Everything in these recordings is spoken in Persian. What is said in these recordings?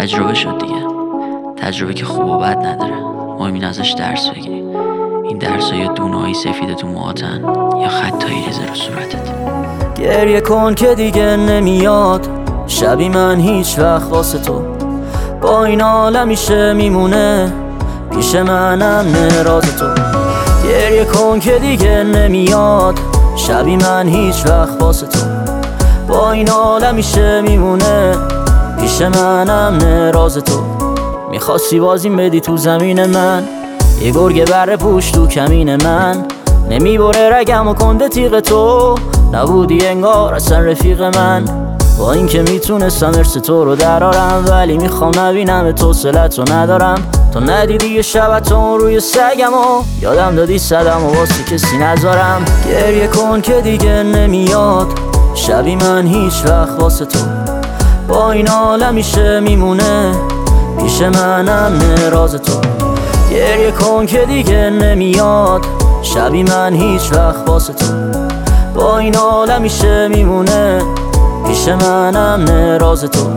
تجربه شد دیگه. تجربه که خوب و بد نداره، مهم ازش درس بگیری. این درس ها یا دونه‌های سفید تو موهاتن یا خطایی ریزه رو صورتت. گریه کن که دیگه نمیاد شبی من هیچ وقت واسه تو، با این حال همیشه میمونه پیش منم راز تو. گریه کن که دیگه نمیاد شبی من هیچ وقت واسه تو، با این حال همیشه میمونه پیش منم راز تو. میخواستی بازیم بدی تو زمین من، یه گرگ بره پوش تو کمین من، نمیبره رگم و کنده تیغ تو، نبودی انگار اصلا رفیق من. با این که میتونستم ارث تو رو درارم، ولی میخوام نبینم تو حوصله‌تو ندارم. تو ندیدی یه شبتون روی سگم و یادم دادی صدم و واسه کسی نذارم. گریه کن که دیگه نمیاد شبی من هیچ وقت واسه تو، با این حال همیشه میمونه پیش منم راز تو. گریه کن که دیگه نمیاد شبی من هیچ وقت واسه تو، با این حال همیشه میمونه پیش منم راز تو.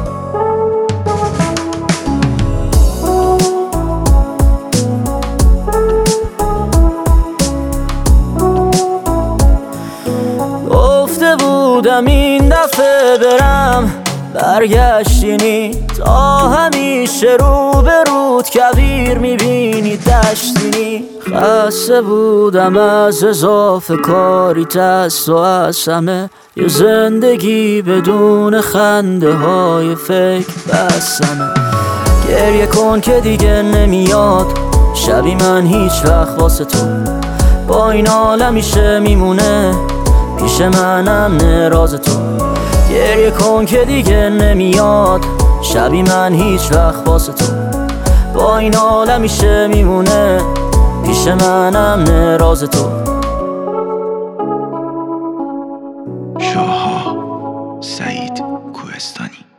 گفته بودم این دفعه برم، برگشتینی تا همیشه رو به رود کویر میبینی دشتینی. خسته بودم از اضافه کاری دست و از همه، یه زندگی بدون خنده های فکر بسمه. گریه کن که دیگه نمیاد شبی من هیچ وقت واسه تو، با این حال همیشه میمونه پیش منم راز تو. گریه کن که دیگه نمیاد شبی من هیچ وقت واسه تو، با این حال همیشه میمونه پیش منم راز تو. شاها سعید کوهستانی.